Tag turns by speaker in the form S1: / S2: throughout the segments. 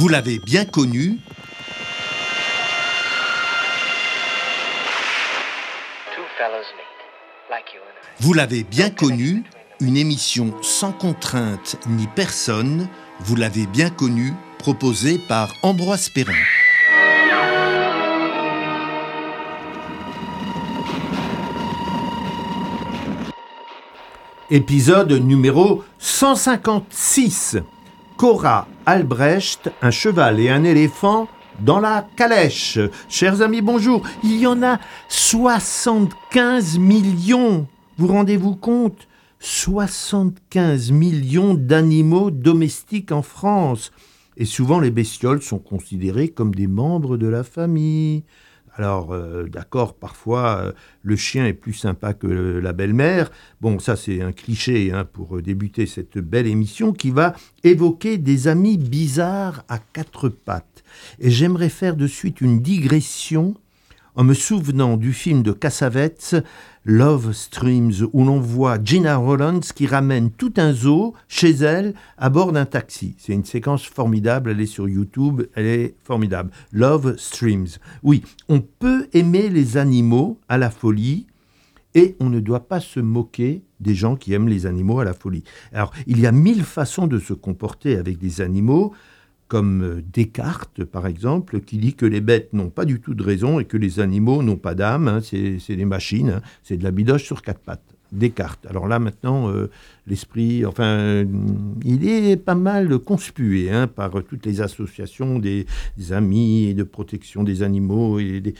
S1: Vous l'avez bien connu. Vous l'avez bien connu, une émission sans contrainte ni personne. Vous l'avez bien connu, proposée par Ambroise Perrin. Épisode numéro 156. Cora Albrecht, un cheval et un éléphant dans la calèche. Chers amis, bonjour. Il y en a 75 millions. Vous rendez-vous compte ? 75 millions d'animaux domestiques en France. Et souvent, les bestioles sont considérées comme des membres de la famille. Alors, d'accord, parfois, le chien est plus sympa que la belle-mère. Bon, ça, c'est un cliché pour débuter cette belle émission qui va évoquer des amis bizarres à quatre pattes. Et j'aimerais faire de suite une digression en me souvenant du film de Cassavetes, Love Streams, où l'on voit Gina Rowlands qui ramène tout un zoo chez elle à bord d'un taxi. C'est une séquence formidable, elle est sur YouTube, elle est formidable. Love Streams. Oui, on peut aimer les animaux à la folie et on ne doit pas se moquer des gens qui aiment les animaux à la folie. Alors, il y a 1000 façons de se comporter avec des animaux, comme Descartes, par exemple, qui dit que les bêtes n'ont pas du tout de raison et que les animaux n'ont pas d'âme, c'est des machines, c'est de la bidoche sur quatre pattes. Descartes. Alors là, maintenant, l'esprit, il est pas mal conspué par toutes les associations des amis et de protection des animaux et des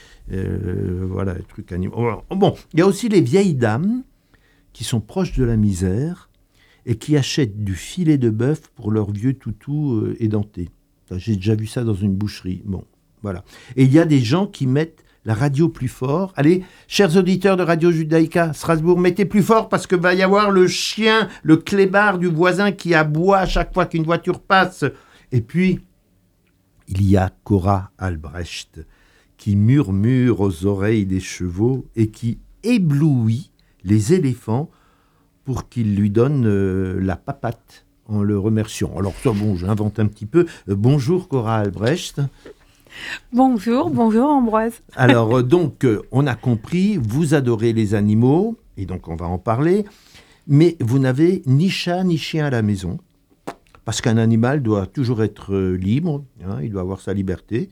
S1: trucs animaux. Bon, il y a aussi les vieilles dames qui sont proches de la misère et qui achètent du filet de bœuf pour leur vieux toutou édenté. J'ai déjà vu ça dans une boucherie. Bon, voilà. Et il y a des gens qui mettent la radio plus fort. Allez, chers auditeurs de Radio Judaïka, Strasbourg, mettez plus fort parce que va y avoir le chien, le clébard du voisin qui aboie à chaque fois qu'une voiture passe. Et puis, il y a Cora Albrecht qui murmure aux oreilles des chevaux et qui éblouit les éléphants pour qu'ils lui donnent la papate en le remerciant. Alors ça, bon, j'invente un petit peu. Bonjour Cora Albrecht.
S2: Bonjour Ambroise.
S1: Alors donc, on a compris, vous adorez les animaux, et donc on va en parler, mais vous n'avez ni chat ni chien à la maison, parce qu'un animal doit toujours être libre, il doit avoir sa liberté.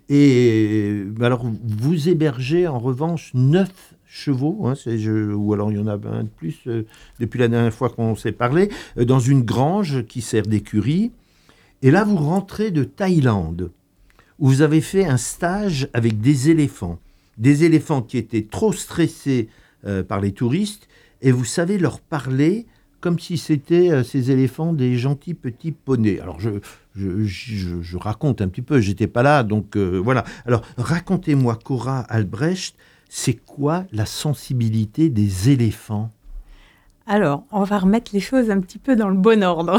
S1: Et alors, vous hébergez en revanche 9 chevaux, ou alors il y en a un de plus depuis la dernière fois qu'on s'est parlé, dans une grange qui sert d'écurie. Et là, vous rentrez de Thaïlande, où vous avez fait un stage avec des éléphants qui étaient trop stressés par les touristes, et vous savez leur parler comme si c'était ces éléphants des gentils petits poneys. Alors, je raconte un petit peu, j'étais pas là, donc voilà. Alors, racontez-moi, Cora Albrecht, c'est quoi la sensibilité des éléphants ?
S2: Alors, on va remettre les choses un petit peu dans le bon ordre.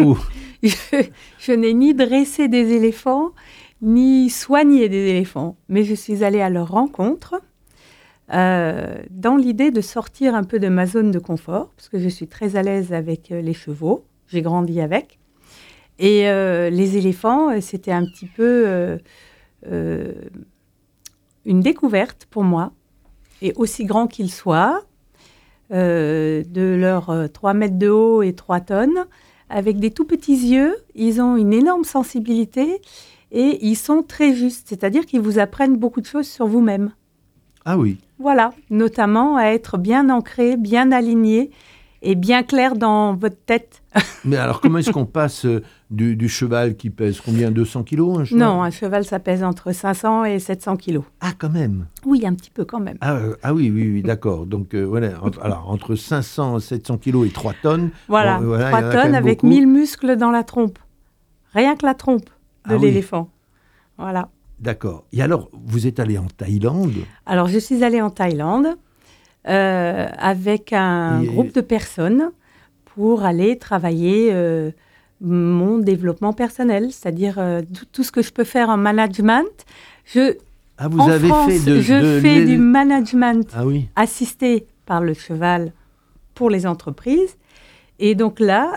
S2: Je n'ai ni dressé des éléphants, ni soigné des éléphants, mais je suis allée à leur rencontre dans l'idée de sortir un peu de ma zone de confort, parce que je suis très à l'aise avec les chevaux, j'ai grandi avec. Et les éléphants, c'était un petit peu une découverte pour moi. Et aussi grands qu'ils soient, de leurs 3 mètres de haut et 3 tonnes, avec des tout petits yeux, ils ont une énorme sensibilité et ils sont très justes, c'est-à-dire qu'ils vous apprennent beaucoup de choses sur vous-même.
S1: Ah oui.
S2: Voilà, notamment à être bien ancré, bien aligné et bien clair dans votre tête.
S1: Mais alors, comment est-ce qu'on passe du cheval qui pèse combien, 200 kilos un cheval ?
S2: Non, un cheval, ça pèse entre 500 et 700 kilos.
S1: Ah, quand même.
S2: Oui, un petit peu quand même.
S1: Ah oui, d'accord. Donc, voilà, entre 500 et 700 kilos et 3 tonnes.
S2: Voilà, 3 tonnes avec beaucoup. 1000 muscles dans la trompe. Rien que la trompe de l'éléphant. Oui. Voilà.
S1: D'accord. Et alors, vous êtes allé en Thaïlande ?
S2: Alors, je suis allée en Thaïlande avec un groupe de personnes pour aller travailler mon développement personnel, c'est-à-dire tout ce que je peux faire en management. Je fais du management assisté par le cheval pour les entreprises. Et donc là,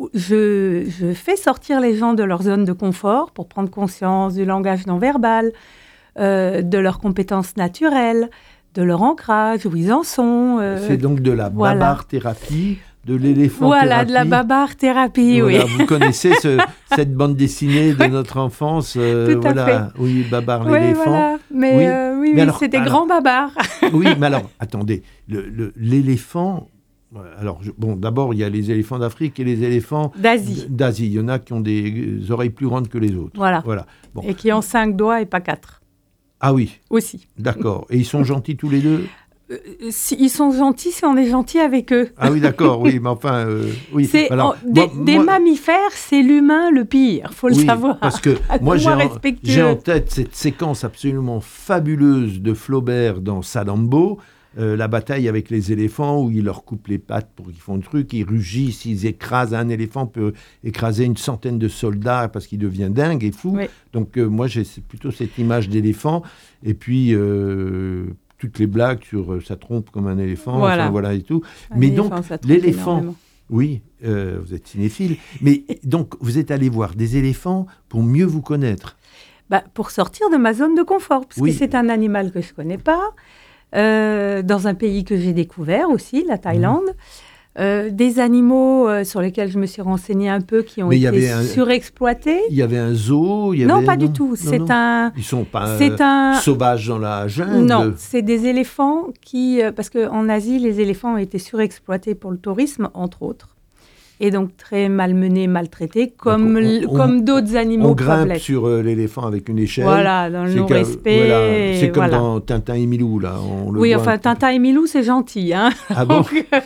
S2: je fais sortir les gens de leur zone de confort pour prendre conscience du langage non verbal, de leurs compétences naturelles, de leur ancrage, où ils en sont.
S1: C'est donc de la babar-thérapie, de l'éléphant-thérapie.
S2: Voilà, de la babar-thérapie,
S1: voilà,
S2: oui.
S1: Vous connaissez cette bande dessinée de notre enfance.
S2: Tout à fait.
S1: Oui, Babar
S2: Oui,
S1: l'éléphant.
S2: voilà. Mais oui,
S1: alors,
S2: c'est des grands babars.
S1: Oui, mais alors, attendez, l'éléphant... Alors, d'abord, il y a les éléphants d'Afrique et les éléphants
S2: d'Asie.
S1: Il y en a qui ont des oreilles plus grandes que les autres.
S2: Voilà.
S1: Bon.
S2: Et qui ont 5 doigts et pas 4.
S1: Ah oui.
S2: Aussi.
S1: D'accord. Et ils sont gentils tous les deux?
S2: Ils sont gentils si on est gentil avec eux.
S1: Ah oui, d'accord, oui, mais enfin, oui.
S2: Alors, des mammifères, c'est l'humain le pire, faut le savoir.
S1: Parce que moi, j'ai en tête cette séquence absolument fabuleuse de Flaubert dans Salammbô, la bataille avec les éléphants où il leur coupe les pattes pour qu'ils font un truc, ils rugissent, ils écrasent. Un éléphant peut écraser une centaine de soldats parce qu'il devient dingue et fou. Oui. Donc moi j'ai plutôt cette image d'éléphant et puis toutes les blagues sur sa trompe comme un éléphant, voilà et tout. Mais donc l'éléphant, oui, vous êtes cinéphile, mais donc vous êtes allé voir des éléphants pour mieux vous connaître.
S2: Pour sortir de ma zone de confort, parce que c'est un animal que je connais pas. Dans un pays que j'ai découvert aussi, la Thaïlande. Des animaux sur lesquels je me suis renseignée un peu qui ont été surexploités.
S1: Il y avait un zoo
S2: Non, pas du tout. Ils
S1: ne sont pas sauvages dans la jungle.
S2: Non, c'est des éléphants qui... parce qu'en Asie, les éléphants ont été surexploités pour le tourisme, entre autres. Et donc très malmenés, maltraités, comme d'autres animaux.
S1: On grimpe sur l'éléphant avec une échelle.
S2: Voilà, dans le non-respect.
S1: Voilà, c'est comme dans Tintin et Milou, là.
S2: Tintin et Milou, c'est gentil. Hein.
S1: Ah bon?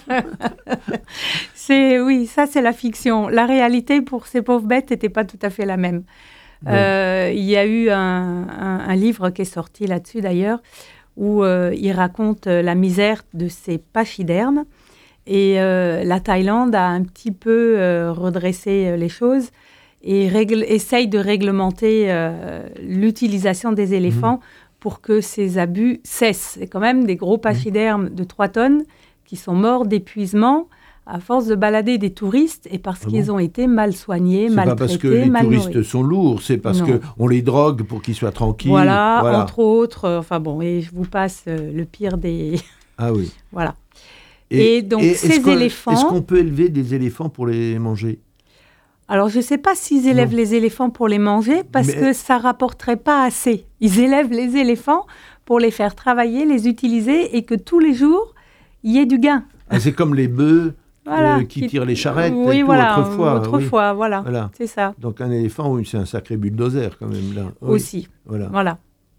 S2: Ça, c'est la fiction. La réalité, pour ces pauvres bêtes, n'était pas tout à fait la même. Il y a eu un livre qui est sorti là-dessus, d'ailleurs, où il raconte la misère de ces pachydermes. Et la Thaïlande a un petit peu redressé les choses et essaye de réglementer l'utilisation des éléphants pour que ces abus cessent. C'est quand même des gros pachydermes de 3 tonnes qui sont morts d'épuisement à force de balader des touristes et parce qu'ils ont été mal soignés, maltraités,
S1: c'est pas parce que les touristes sont lourds, c'est parce qu'on les drogue pour qu'ils soient tranquilles.
S2: Voilà, entre autres. Et je vous passe le pire des...
S1: Ah oui.
S2: Voilà. Et donc, ces éléphants...
S1: Est-ce qu'on peut élever des éléphants pour les manger?
S2: Alors, je ne sais pas s'ils élèvent les éléphants pour les manger, parce que ça ne rapporterait pas assez. Ils élèvent les éléphants pour les faire travailler, les utiliser, et que tous les jours, il y ait du gain.
S1: C'est comme les bœufs qui tirent les charrettes
S2: autrefois, voilà. C'est ça.
S1: Donc, un éléphant, c'est un sacré bulldozer, quand même. Là.
S2: Aussi, voilà.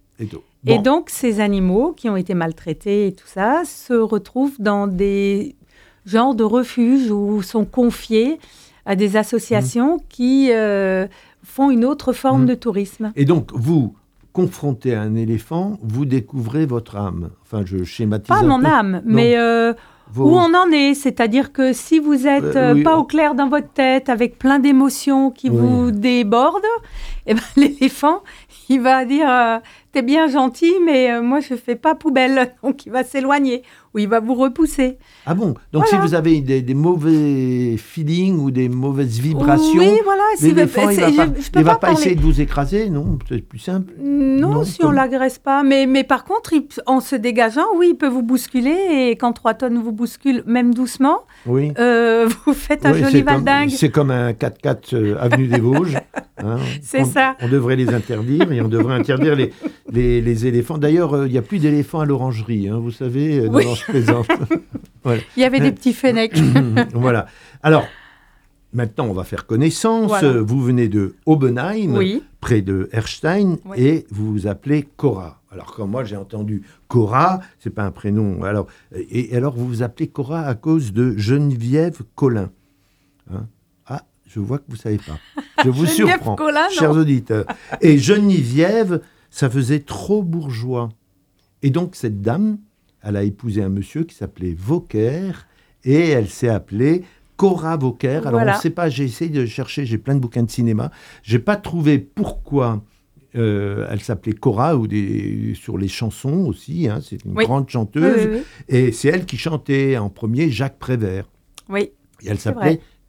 S1: Et
S2: donc, ces animaux qui ont été maltraités et tout ça se retrouvent dans des genres de refuges où sont confiés à des associations qui font une autre forme de tourisme.
S1: Et donc, vous, confronté à un éléphant, vous découvrez votre âme. Enfin, je schématise
S2: pas mon âme, mais où on en est. C'est-à-dire que si vous n'êtes pas au clair dans votre tête, avec plein d'émotions qui vous débordent, l'éléphant, il va dire t'es bien gentil, mais moi, je ne fais pas poubelle. Donc, il va s'éloigner ou il va vous repousser.
S1: Ah bon? Donc, si vous avez des mauvais feelings ou des mauvaises vibrations, l'éléphant, il ne va pas essayer de vous écraser, non? C'est plus simple.
S2: Non, si on ne l'agresse pas. Mais par contre, en se dégageant, il peut vous bousculer. Et quand 3 tonnes vous bousculent, même doucement, vous faites un joli valdingue.
S1: C'est comme un 4x4 avenue des Vosges. Hein.
S2: C'est ça.
S1: On devrait les interdire et on devrait interdire les éléphants. D'ailleurs, il n'y a plus d'éléphants à l'orangerie, hein, vous savez, dans je plaisante.
S2: Voilà. Il y avait des petits fennecs.
S1: Voilà. Alors, maintenant, on va faire connaissance. Voilà. Vous venez de Oppenheim, près de Erstein, et vous vous appelez Cora. Alors, comme moi, j'ai entendu Cora, c'est pas un prénom. Alors, alors, vous vous appelez Cora à cause de Geneviève Collin. Hein? Je vois que vous ne savez pas. Je vous surprends,
S2: Collin,
S1: chers auditeurs. Et Geneviève, ça faisait trop bourgeois. Et donc, cette dame, elle a épousé un monsieur qui s'appelait Vauquer, et elle s'est appelée Cora Vauquer. Alors, on ne sait pas, j'ai essayé de chercher, j'ai plein de bouquins de cinéma. Je n'ai pas trouvé pourquoi elle s'appelait Cora, ou sur les chansons aussi. Hein, c'est une grande chanteuse. Et c'est elle qui chantait en premier Jacques Prévert.
S2: Oui.
S1: Et elle s'appelait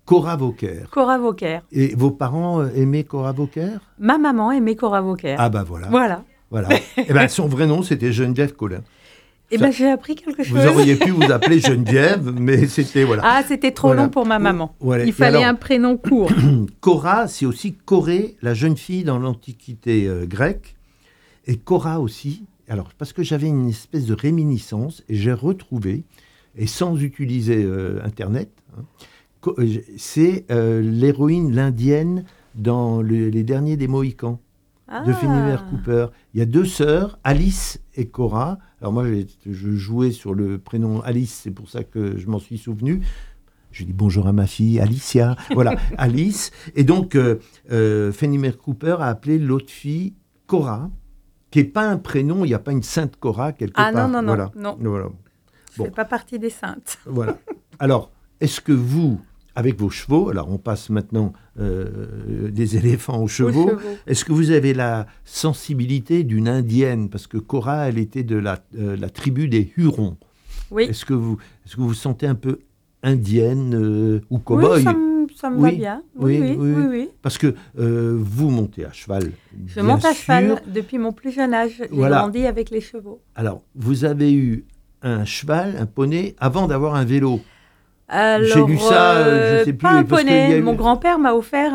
S1: Cora Vauquer.
S2: Cora Vauquer.
S1: Et vos parents aimaient Cora Vauquer?
S2: Ma maman aimait Cora Vauquer.
S1: Ah bah voilà. Et ben son vrai nom, c'était Geneviève Collin.
S2: Eh bien, j'ai appris quelque chose.
S1: Vous auriez pu vous appeler Geneviève, mais c'était, voilà.
S2: Ah, c'était trop long pour ma maman.
S1: Voilà.
S2: Il fallait un prénom court.
S1: Cora, c'est aussi Corée, la jeune fille dans l'Antiquité grecque. Et Cora aussi, alors, parce que j'avais une espèce de réminiscence, et j'ai retrouvé, et sans utiliser Internet, c'est l'héroïne l'indienne dans les derniers des Mohicans. De Fenimore Cooper. Il y a 2 sœurs, Alice et Cora. Alors moi, je jouais sur le prénom Alice, c'est pour ça que je m'en suis souvenu. Je dis bonjour à ma fille, Alicia. Voilà, Alice. Et donc, Fenimore Cooper a appelé l'autre fille Cora, qui n'est pas un prénom, il n'y a pas une sainte Cora quelque part.
S2: Ah non.
S1: Voilà.
S2: Bon. Je ne fais pas partie des saintes.
S1: Voilà. Alors, est-ce que vous... Avec vos chevaux, alors on passe maintenant des éléphants aux chevaux. Est-ce que vous avez la sensibilité d'une indienne? Parce que Cora, elle était de la tribu des Hurons.
S2: Oui.
S1: Est-ce que vous vous sentez un peu indienne ou cow-boy?
S2: Oui, ça me va bien. Oui.
S1: Parce que vous montez à cheval.
S2: Je monte à cheval depuis mon plus jeune âge. J'ai grandi avec les chevaux.
S1: Alors, vous avez eu un cheval, un poney, avant d'avoir un vélo.
S2: Alors,
S1: j'ai lu ça, je ne sais plus.
S2: Pas un poney. Mon grand-père m'a offert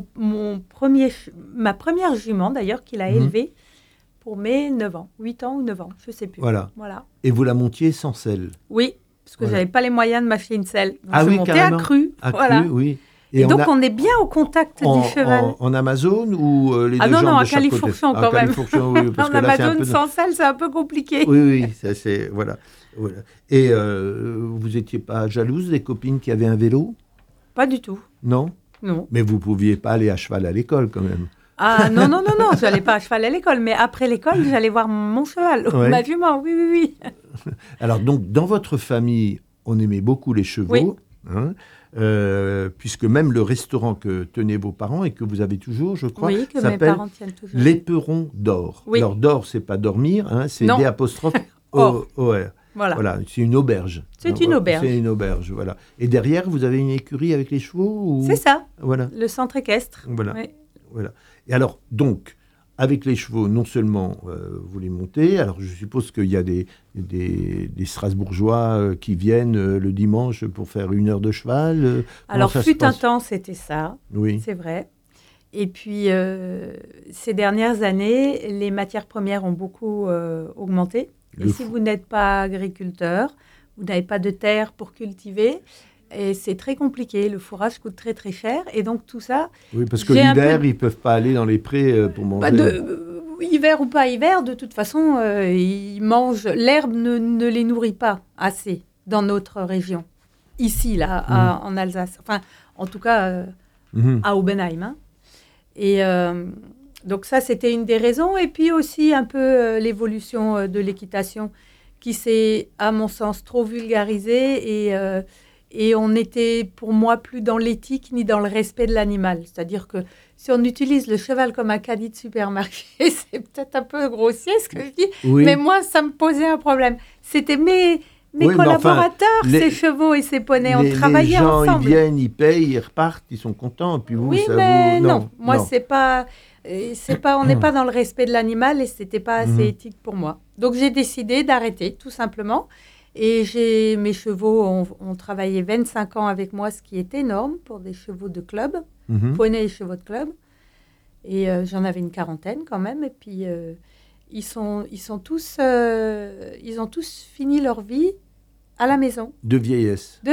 S2: ma première jument, d'ailleurs, qu'il a élevée pour mes 9 ans, 8 ans ou 9 ans, je ne sais plus.
S1: Voilà. Et vous la montiez sans selle?
S2: Oui, parce que je n'avais pas les moyens de m'acheter une selle. Donc
S1: je
S2: montais à cru.
S1: Oui.
S2: Et donc, on est bien au contact du cheval.
S1: En Amazon ou les deux
S2: jambes
S1: non,
S2: à Califourchon quand même.
S1: Oui, parce
S2: en Amazon sans selle, c'est un peu compliqué.
S1: Oui, ça c'est... Voilà. Et vous n'étiez pas jalouse des copines qui avaient un vélo?
S2: Pas du tout.
S1: Non. Mais vous ne pouviez pas aller à cheval à l'école quand même.
S2: Ah non, je n'allais pas à cheval à l'école, mais après l'école, j'allais voir mon cheval, ma jument, oui.
S1: Alors donc, dans votre famille, on aimait beaucoup les chevaux, puisque même le restaurant que tenaient vos parents et que vous avez toujours, je crois, s'appelle l'Éperon d'Or. Oui. Alors d'or, c'est pas dormir, c'est D''. O-R. Voilà, c'est une auberge.
S2: C'est une
S1: auberge, voilà. Et derrière, vous avez une écurie avec les chevaux
S2: C'est ça,
S1: voilà.
S2: Le centre équestre.
S1: Voilà. Et alors, donc, avec les chevaux, non seulement vous les montez, alors je suppose qu'il y a des Strasbourgeois qui viennent le dimanche pour faire 1 heure de cheval.
S2: Alors, fut un temps, c'était ça,
S1: oui.
S2: C'est vrai. Et puis, ces dernières années, les matières premières ont beaucoup augmenté. Et si vous n'êtes pas agriculteur, vous n'avez pas de terre pour cultiver, et c'est très compliqué. Le fourrage coûte très, très cher. Et donc, tout ça...
S1: Oui, parce que l'hiver, ils ne peuvent pas aller dans les prés pour manger.
S2: Hiver ou pas hiver, de toute façon, ils mangent... L'herbe ne les nourrit pas assez dans notre région. Ici, là, en Alsace. Enfin, en tout cas, à Aubenheim. Et... donc ça, c'était une des raisons. Et puis aussi un peu l'évolution de l'équitation qui s'est, à mon sens, trop vulgarisée. Et on n'était, pour moi, plus dans l'éthique ni dans le respect de l'animal. C'est-à-dire que si on utilise le cheval comme un caddie de supermarché, c'est peut-être un peu grossier ce que je dis, mais moi, ça me posait un problème. C'était mes collaborateurs, ces chevaux et ces poneys, on travaillait ensemble.
S1: Les gens, ils viennent, ils payent, ils repartent, ils sont contents. Et puis vous,
S2: oui,
S1: ça
S2: mais
S1: vous...
S2: non. Moi, c'est pas, on n'est pas dans le respect de l'animal et c'était pas assez éthique pour moi. Donc j'ai décidé d'arrêter, tout simplement. Et mes chevaux ont travaillé 25 ans avec moi, ce qui est énorme pour des chevaux de club, poneys et chevaux de club. Et j'en avais une 40aine quand même. Et puis ils ont tous fini leur vie à la maison.
S1: De vieillesse.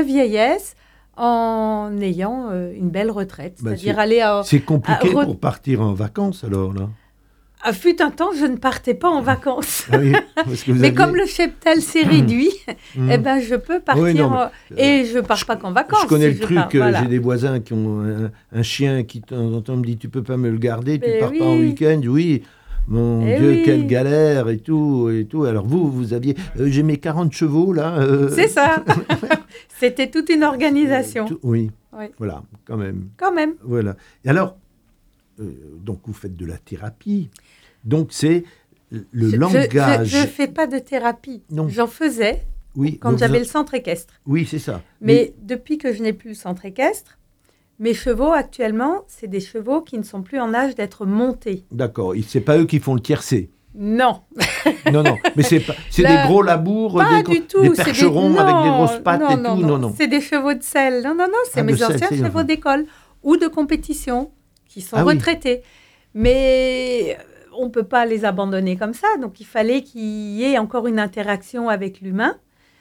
S2: En ayant une belle retraite. C'est-à-dire aller à...
S1: C'est compliqué pour partir en vacances alors là.
S2: Fut un temps, je ne partais pas en vacances.
S1: Ah oui, parce que
S2: mais comme le cheptel s'est réduit, je peux partir et je ne pars pas qu'en vacances.
S1: Je connais le truc, j'ai des voisins qui ont un chien qui de temps en temps me dit « tu peux pas me le garder, tu pars pas en week-end ?» Oui, mon Dieu, quelle galère et tout. Alors vous aviez... j'ai mes 40 chevaux là.
S2: C'est ça. C'était toute une organisation.
S1: Oui, voilà, quand même. Voilà. Et alors, donc vous faites de la thérapie. Donc c'est le langage.
S2: Je ne fais pas de thérapie.
S1: Non.
S2: J'en faisais quand j'avais le centre équestre.
S1: Oui, c'est ça.
S2: Mais depuis que je n'ai plus le centre équestre, Mes chevaux, actuellement, c'est des chevaux qui ne sont plus en âge d'être montés.
S1: D'accord. C'est pas eux qui font le tiercé.
S2: Non.
S1: Non. Mais c'est des gros labours,
S2: pas du tout.
S1: Des percherons avec des grosses pattes et tout. Non.
S2: C'est des chevaux de selle. Non. C'est mes anciens chevaux d'école ou de compétition qui sont retraités. Oui. Mais on ne peut pas les abandonner comme ça. Donc, il fallait qu'il y ait encore une interaction avec l'humain,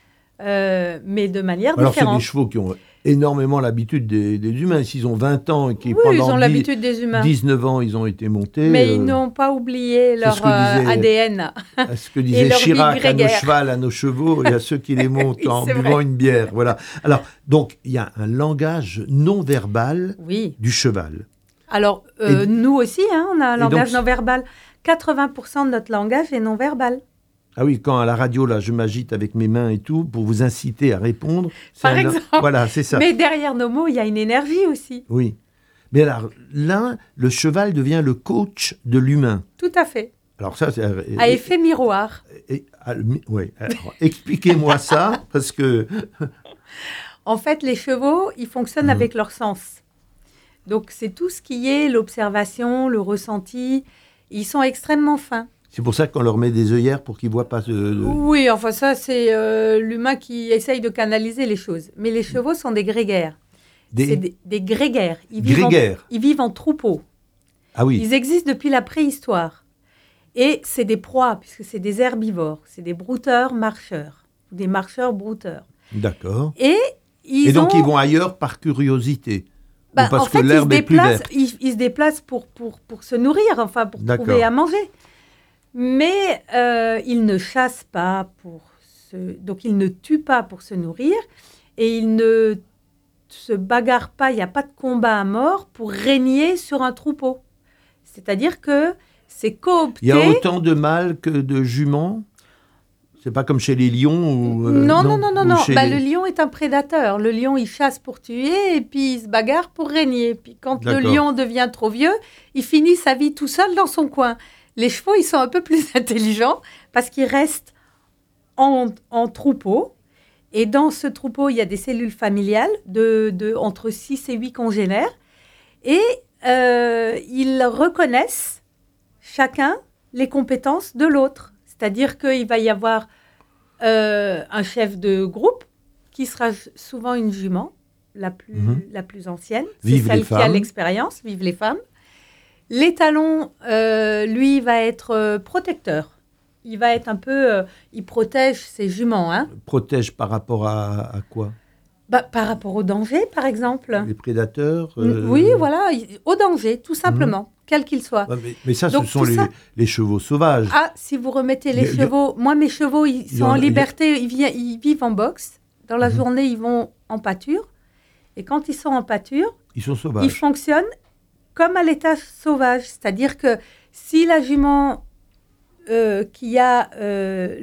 S2: mais de manière différente.
S1: Alors, c'est des chevaux qui ont énormément l'habitude des humains. S'ils ont 20 ans et qui
S2: ils
S1: pendant
S2: ont l'habitude des humains.
S1: 19 ans, ils ont été montés.
S2: Mais ils n'ont pas oublié leur ADN.
S1: Ce que disait Chirac, à nos chevals, à nos chevaux, et à ceux qui les montent en buvant une bière. Voilà. Alors, donc, il y a un langage non verbal du cheval.
S2: Alors, nous aussi, on a un langage non verbal. 80% de notre langage est non verbal.
S1: Ah oui, quand à la radio, là, je m'agite avec mes mains et tout, pour vous inciter à répondre.
S2: Par exemple.
S1: Voilà, c'est ça.
S2: Mais derrière nos mots, il y a une énergie aussi.
S1: Oui. Mais alors, là, le cheval devient le coach de l'humain.
S2: Tout à fait.
S1: Alors ça, c'est...
S2: À effet miroir.
S1: Oui. Expliquez-moi ça, parce que...
S2: En fait, les chevaux, ils fonctionnent avec leur sens. Donc, c'est tout ce qui est l'observation, le ressenti. Ils sont extrêmement fins.
S1: C'est pour ça qu'on leur met des œillères pour qu'ils ne voient pas...
S2: Oui, enfin ça, c'est l'humain qui essaye de canaliser les choses. Mais les chevaux sont des grégaires. C'est des grégaires. Ils vivent en troupeau.
S1: Ah oui.
S2: Ils existent depuis la préhistoire. Et c'est des proies, puisque c'est des herbivores. C'est des brouteurs-marcheurs. Des marcheurs-brouteurs.
S1: D'accord.
S2: Et
S1: donc, ils vont ailleurs par curiosité.
S2: Parce que l'herbe est plus verte. Ils se déplacent pour se nourrir, enfin, pour trouver à manger. Mais ils ne chassent pas donc ils ne tuent pas pour se nourrir et ils ne se bagarrent pas, il n'y a pas de combat à mort pour régner sur un troupeau. C'est-à-dire que c'est coopté.
S1: Il y a autant de mâles que de juments ? C'est pas comme chez les lions ou
S2: Non. Le lion est un prédateur. Le lion, il chasse pour tuer et puis il se bagarre pour régner. Puis quand le lion devient trop vieux, il finit sa vie tout seul dans son coin. Les chevaux, ils sont un peu plus intelligents parce qu'ils restent en troupeau. Et dans ce troupeau, il y a des cellules familiales entre 6 et 8 congénères. Et ils reconnaissent chacun les compétences de l'autre. C'est-à-dire qu'il va y avoir un chef de groupe qui sera souvent une jument, la plus ancienne.
S1: Vive
S2: c'est celle qui a l'expérience, vive les femmes. L'étalon, lui, va être protecteur. Il va être un peu... il protège ses juments.
S1: Protège par rapport à quoi ?
S2: Par rapport au danger, par exemple.
S1: Les prédateurs
S2: Oui, voilà, au danger, tout simplement, quel qu'il soit.
S1: Mais ça, donc, ce sont les chevaux sauvages.
S2: Ah, si vous remettez les chevaux... Moi, mes chevaux, ils sont en liberté, ils vivent en boxe. Dans la journée, ils vont en pâture. Et quand ils sont en pâture...
S1: Ils sont sauvages.
S2: Ils fonctionnent comme à l'état sauvage, c'est-à-dire que si la jument qui est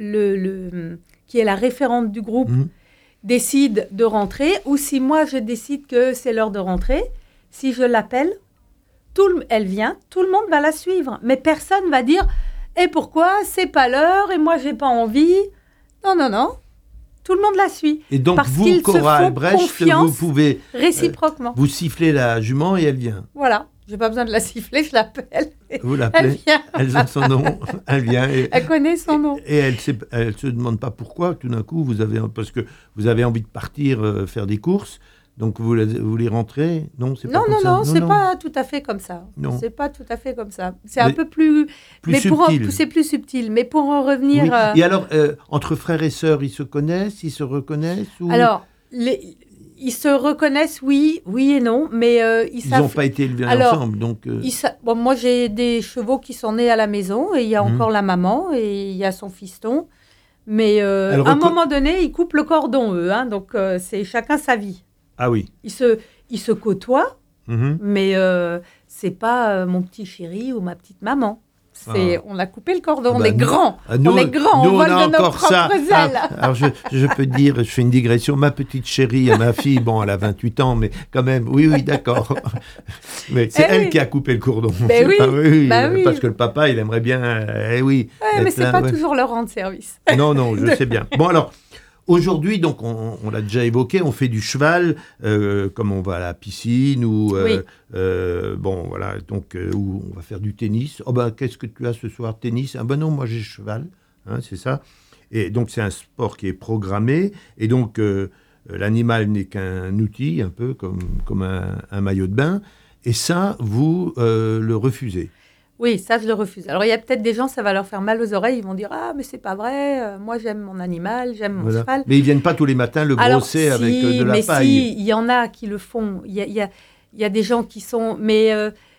S2: la référente du groupe décide de rentrer, ou si moi je décide que c'est l'heure de rentrer, si je l'appelle, elle vient, tout le monde va la suivre, mais personne va dire « Et pourquoi c'est pas l'heure et moi j'ai pas envie ?» Non. Tout le monde la suit.
S1: Et donc
S2: parce
S1: vous, Cora Albrecht, vous pouvez
S2: réciproquement.
S1: Vous sifflez la jument et elle vient.
S2: Voilà. J'ai pas besoin de la siffler, je l'appelle.
S1: Vous l'appelez ?
S2: Elle vient.
S1: Elle a son nom. Elle vient.
S2: Elle connaît son nom.
S1: Et elle se demande pas pourquoi. Tout d'un coup, parce que vous avez envie de partir faire des courses. Donc vous les rentrez. Non, c'est pas comme ça.
S2: Non, c'est pas tout à fait comme ça.
S1: Non.
S2: C'est pas tout à fait comme ça. C'est un peu plus
S1: subtil.
S2: C'est plus subtil. Mais pour en revenir.
S1: Oui. Et alors, entre frères et sœurs, ils se connaissent, ils se reconnaissent ou...
S2: Alors, ils se reconnaissent, oui et non, mais ils
S1: n'ont pas été élevés ensemble, donc...
S2: moi, j'ai des chevaux qui sont nés à la maison, et il y a encore la maman, et il y a son fiston. Mais à un moment donné, ils coupent le cordon, eux. Donc, c'est chacun sa vie.
S1: Ah oui.
S2: Ils se côtoient, mais c'est pas mon petit chéri ou ma petite maman. On a coupé le cordon, on est grands. On est grands, on vole de nos propres ailes.
S1: Alors, je peux dire, je fais une digression, ma petite chérie, ma fille, elle a 28 ans, mais quand même, oui, d'accord. Mais c'est elle qui a coupé le cordon. Parce que le papa, il aimerait bien,
S2: mais c'est pas toujours leur rendre service.
S1: Non, je sais bien. Bon, alors, aujourd'hui, donc, on l'a déjà évoqué, on fait du cheval, comme on va à la piscine, ou, bon, voilà, donc, où on va faire du tennis. Oh ben, qu'est-ce que tu as ce soir, tennis? Ah ben non, moi j'ai cheval, hein, c'est ça. Et donc, c'est un sport qui est programmé, et donc, l'animal n'est qu'un outil, un peu comme un maillot de bain, et ça, vous le refusez.
S2: Oui, ça, je le refuse. Alors, il y a peut-être des gens, ça va leur faire mal aux oreilles. Ils vont dire « Ah, mais c'est pas vrai. Moi, j'aime mon animal, j'aime mon cheval. »
S1: Mais ils viennent pas tous les matins le brosser avec de la paille.
S2: Si, il y en a qui le font. Il y a des gens qui sont... Mais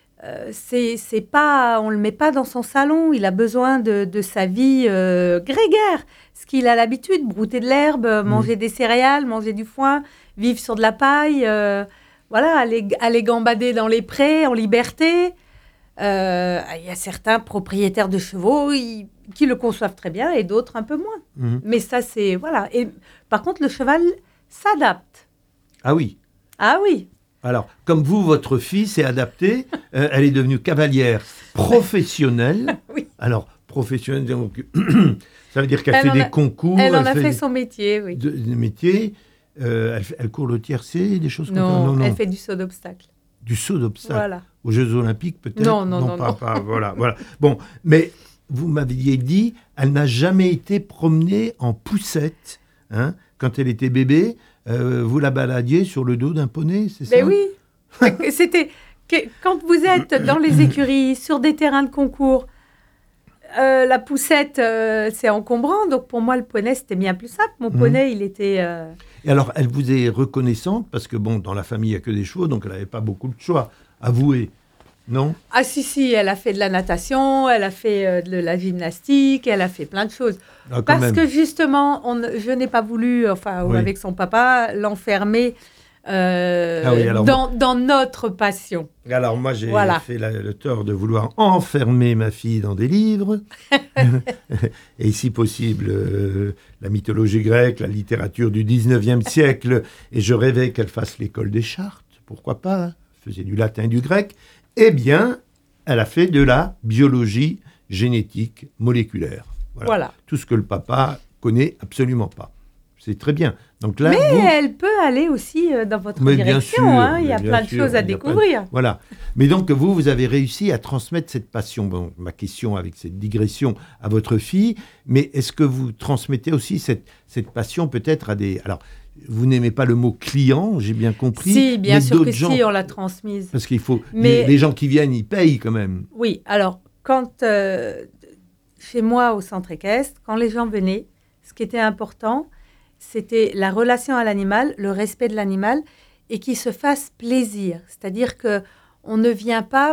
S2: c'est pas... On le met pas dans son salon. Il a besoin de sa vie grégaire. Ce qu'il a l'habitude, brouter de l'herbe, manger des céréales, manger du foin, vivre sur de la paille, voilà, aller gambader dans les prés en liberté. Il y a certains propriétaires de chevaux qui le conçoivent très bien et d'autres un peu moins. Mais ça, c'est... Voilà. Et, par contre, le cheval s'adapte.
S1: Ah oui.
S2: Ah oui.
S1: Alors, comme vous, votre fille s'est adaptée. Elle est devenue cavalière professionnelle.
S2: Oui.
S1: Alors, professionnelle, donc, ça veut dire qu'elle fait des concours.
S2: Elle en a fait son métier, oui.
S1: Des métiers. Elle court le tiercé, des choses comme ça.
S2: Non, elle fait du saut d'obstacle.
S1: Du saut d'obstacle.
S2: Voilà.
S1: Aux Jeux Olympiques, peut-être?
S2: Non.
S1: Pas, voilà. Bon, mais vous m'aviez dit, elle n'a jamais été promenée en poussette, hein, quand elle était bébé. Vous la baladiez sur le dos d'un poney, c'est ça?
S2: Mais oui. C'était... Quand vous êtes dans les écuries, sur des terrains de concours, la poussette, c'est encombrant. Donc, pour moi, le poney, c'était bien plus simple. Mon poney, il était...
S1: Et alors, elle vous est reconnaissante parce que, bon, dans la famille, il n'y a que des chevaux, donc elle n'avait pas beaucoup de choix. Avouez, non?
S2: Ah si, elle a fait de la natation, elle a fait de la gymnastique, elle a fait plein de choses.
S1: Ah,
S2: parce que, justement, je n'ai pas voulu, avec son papa, l'enfermer dans notre passion.
S1: Alors, moi, j'ai fait le tort de vouloir enfermer ma fille dans des livres. Et si possible, la mythologie grecque, la littérature du 19e siècle. Et je rêvais qu'elle fasse l'école des Chartes. Pourquoi pas, hein? Elle faisait du latin et du grec. Eh bien, elle a fait de la biologie génétique moléculaire. Voilà. Tout ce que le papa connaît absolument pas. C'est très bien. Donc là,
S2: elle peut aller aussi dans votre direction. Hein, il y a plein de choses à découvrir.
S1: Voilà. Mais donc, vous avez réussi à transmettre cette passion. Bon, ma question avec cette digression à votre fille, mais est-ce que vous transmettez aussi cette passion peut-être à des... Alors, vous n'aimez pas le mot client, j'ai bien compris.
S2: Si, bien sûr que si, on l'a transmise.
S1: Parce qu'il faut... Les gens qui viennent, ils payent quand même.
S2: Oui, alors, quand... chez moi, au centre équestre, quand les gens venaient, ce qui était important... c'était la relation à l'animal, le respect de l'animal, et qu'il se fasse plaisir. C'est-à-dire qu'on ne vient pas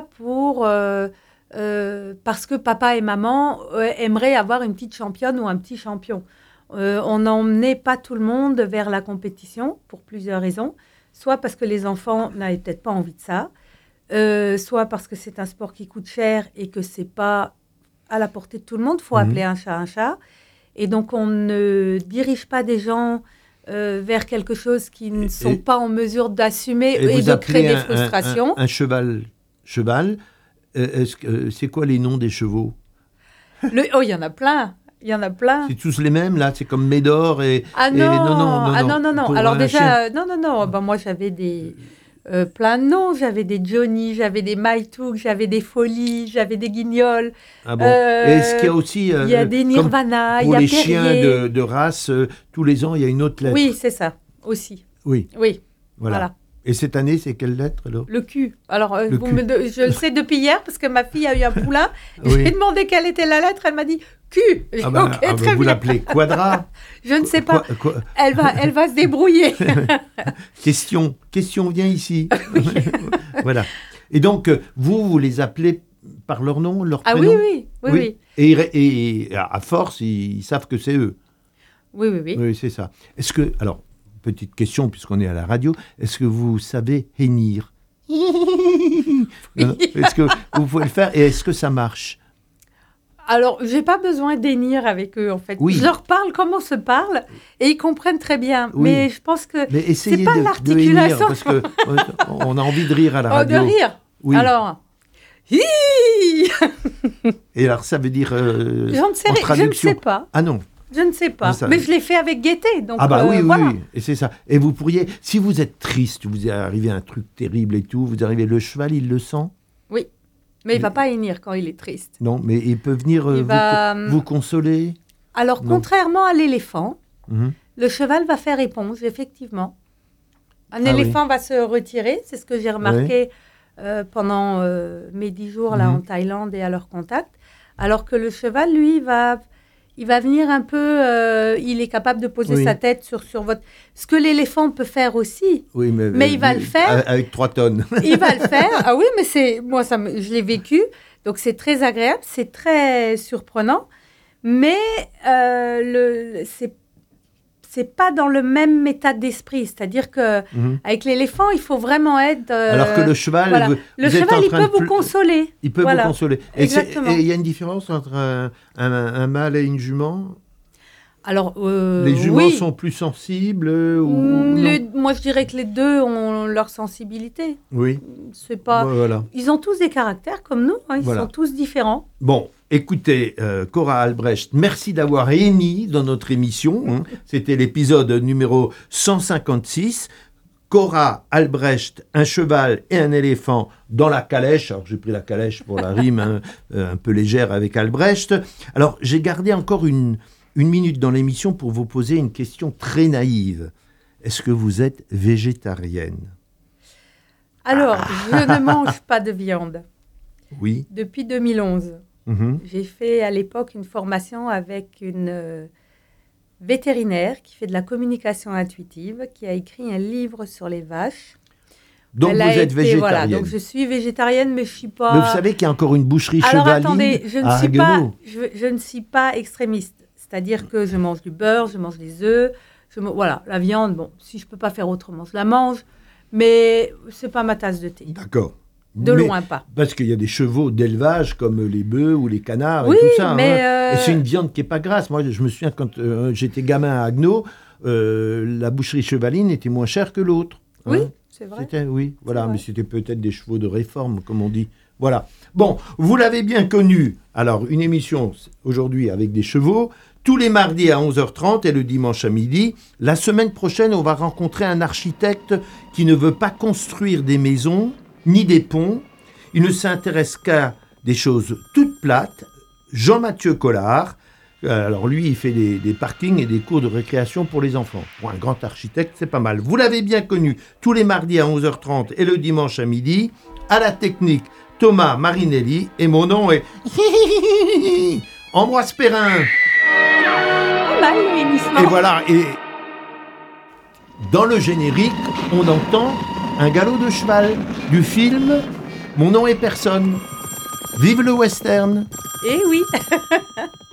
S2: parce que papa et maman aimeraient avoir une petite championne ou un petit champion. On n'emmenait pas tout le monde vers la compétition, pour plusieurs raisons. Soit parce que les enfants n'avaient peut-être pas envie de ça, soit parce que c'est un sport qui coûte cher et que ce n'est pas à la portée de tout le monde. Il faut appeler un chat un chat. Et donc, on ne dirige pas des gens vers quelque chose qu'ils ne sont pas en mesure d'assumer et de créer des frustrations.
S1: Un cheval, c'est quoi les noms des chevaux?
S2: Il y en a plein. Il y en a plein.
S1: C'est tous les mêmes, là? C'est comme Médor et...
S2: non. Alors déjà, non. Ben, moi, j'avais des... plein de noms. J'avais des Johnny, j'avais des Maïtouk, j'avais des Folies, j'avais des Guignols.
S1: Ah bon? Est-ce qu'il y a aussi...
S2: il y a des Nirvana, il y a
S1: les chiens de race, tous les ans, il y a une autre lettre.
S2: Oui, c'est ça, aussi.
S1: Oui.
S2: Voilà.
S1: Et cette année, c'est quelle lettre, alors?
S2: Le Q. Alors, je le sais depuis hier, parce que ma fille a eu un poulain. J'ai demandé quelle était la lettre, elle m'a dit Q.
S1: Vous l'appelez Quadra?
S2: Je ne sais pas. Elle va se débrouiller.
S1: Question vient ici. Voilà. Et donc, vous les appelez par leur nom, leur prénom?
S2: Oui.
S1: Et à force, ils savent que c'est eux.
S2: Oui.
S1: Oui, c'est ça. Est-ce que... Alors, petite question, puisqu'on est à la radio, est-ce que vous savez hennir? Est-ce que vous pouvez le faire? Et est-ce que ça marche?
S2: Alors, j'ai pas besoin d'hennir avec eux, en fait.
S1: Oui.
S2: Je leur parle comme on se parle, et ils comprennent très bien. Oui. Mais je pense que c'est pas l'articulation.
S1: Parce que on a envie de rire à la radio.
S2: De rire? Oui. Alors...
S1: Et alors, ça veut dire...
S2: je ne sais pas.
S1: Ah non.
S2: Je ne sais pas. Mais je l'ai fait avec gaieté. Donc,
S1: oui,
S2: voilà.
S1: oui, et c'est ça. Et vous pourriez, si vous êtes triste, vous est arrivé un truc terrible et tout, vous arrivez, le cheval, il le sent?
S2: Oui, mais il ne va pas hennir quand il est triste.
S1: Non, mais il peut venir vous consoler?
S2: Alors, contrairement à l'éléphant, le cheval va faire éponge, effectivement. Un éléphant va se retirer, c'est ce que j'ai remarqué pendant mes 10 jours là en Thaïlande et à leur contact. Alors que le cheval, lui, il va venir un peu, il est capable de poser sa tête sur votre... Ce que l'éléphant peut faire aussi, mais il va le faire.
S1: Avec 3 tonnes.
S2: Il va le faire. Ah oui, mais je l'ai vécu, donc c'est très agréable, c'est très surprenant, mais c'est pas dans le même état d'esprit. C'est-à-dire qu'avec l'éléphant, il faut vraiment être...
S1: Alors que le cheval...
S2: Voilà. Le cheval, il peut vous consoler.
S1: Il peut vous consoler.
S2: Exactement.
S1: Et il y a une différence entre un mâle et une jument?
S2: Alors,
S1: les juments sont plus sensibles
S2: moi, je dirais que les deux ont leur sensibilité.
S1: Oui.
S2: C'est pas...
S1: Voilà.
S2: Ils ont tous des caractères comme nous. Ils sont tous différents.
S1: Bon, écoutez, Cora Albrecht, merci d'avoir henni dans notre émission. C'était l'épisode numéro 156. Cora Albrecht, un cheval et un éléphant dans la calèche. Alors, j'ai pris la calèche pour la rime un peu légère avec Albrecht. Alors, j'ai gardé encore une minute dans l'émission pour vous poser une question très naïve. Est-ce que vous êtes végétarienne?
S2: Alors, je ne mange pas de viande.
S1: Oui.
S2: Depuis 2011. J'ai fait à l'époque une formation avec une vétérinaire qui fait de la communication intuitive, qui a écrit un livre sur les vaches.
S1: Donc vous êtes végétarienne.
S2: Voilà, donc je suis végétarienne, mais je ne suis pas...
S1: Mais vous savez qu'il y a encore une boucherie chevaline.
S2: Alors attendez, je ne suis pas extrémiste. C'est-à-dire que je mange du beurre, je mange des œufs, voilà, la viande, bon, si je ne peux pas faire autrement, je la mange, mais ce n'est pas ma tasse de thé.
S1: D'accord.
S2: Loin pas.
S1: Parce qu'il y a des chevaux d'élevage comme les bœufs ou les canards et tout ça.
S2: Mais
S1: Et c'est une viande qui n'est pas grasse. Moi, je me souviens quand j'étais gamin à Agneau, la boucherie chevaline était moins chère que l'autre.
S2: Oui, c'est vrai.
S1: Oui, voilà, mais c'était peut-être des chevaux de réforme, comme on dit. Voilà. Bon, vous l'avez bien connu. Alors, une émission aujourd'hui avec des chevaux, tous les mardis à 11h30 et le dimanche à midi. La semaine prochaine, on va rencontrer un architecte qui ne veut pas construire des maisons ni des ponts. Il ne s'intéresse qu'à des choses toutes plates. Jean-Mathieu Collard. Alors lui, il fait des parkings et des cours de récréation pour les enfants. Pour un grand architecte, c'est pas mal. Vous l'avez bien connu, tous les mardis à 11h30 et le dimanche à midi. À la technique, Thomas Marinelli. Et mon nom est... Ambroise Perrin. Et voilà, et dans le générique, on entend un galop de cheval du film Mon nom est personne. Vive le western.
S2: Eh oui.